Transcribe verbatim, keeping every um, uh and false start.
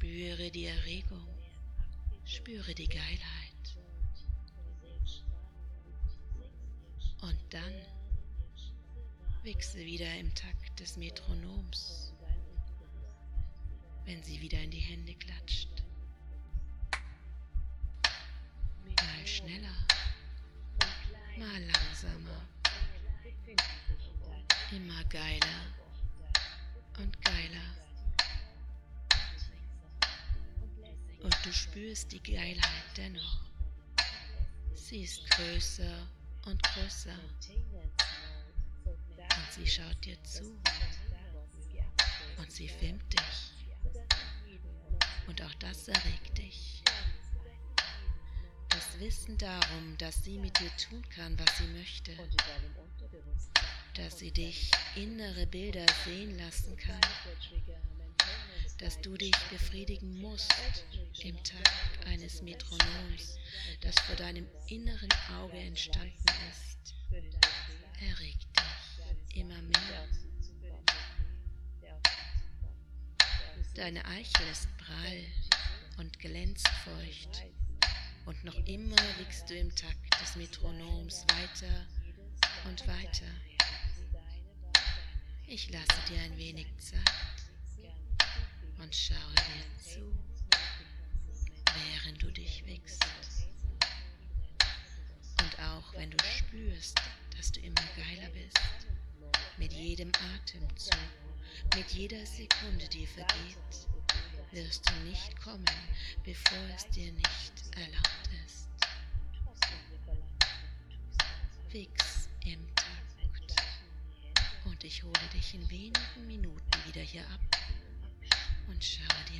Spüre die Erregung, spüre die Geilheit. Und dann wichse wieder im Takt des Metronoms, wenn sie wieder in die Hände klatscht. Mal schneller, mal langsamer, immer geiler und geiler. Und du spürst die Geilheit dennoch. Sie ist größer und größer. Und sie schaut dir zu. Und sie filmt dich. Und auch das erregt dich. Das Wissen darum, dass sie mit dir tun kann, was sie möchte. Dass sie dich innere Bilder sehen lassen kann. Dass du dich befriedigen musst im Takt eines Metronoms, das vor deinem inneren Auge entstanden ist, erregt dich immer mehr. Deine Eichel ist prall und glänzt feucht und noch immer wiegst du im Takt des Metronoms weiter und weiter. Ich lasse dir ein wenig Zeit und schaue dir zu, während du dich wiegst. Und auch wenn du spürst, dass du immer geiler bist, mit jedem Atemzug, mit jeder Sekunde, die vergeht, wirst du nicht kommen, bevor es dir nicht erlaubt ist. Fix im Takt. Und ich hole dich in wenigen Minuten wieder hier ab und schaue dir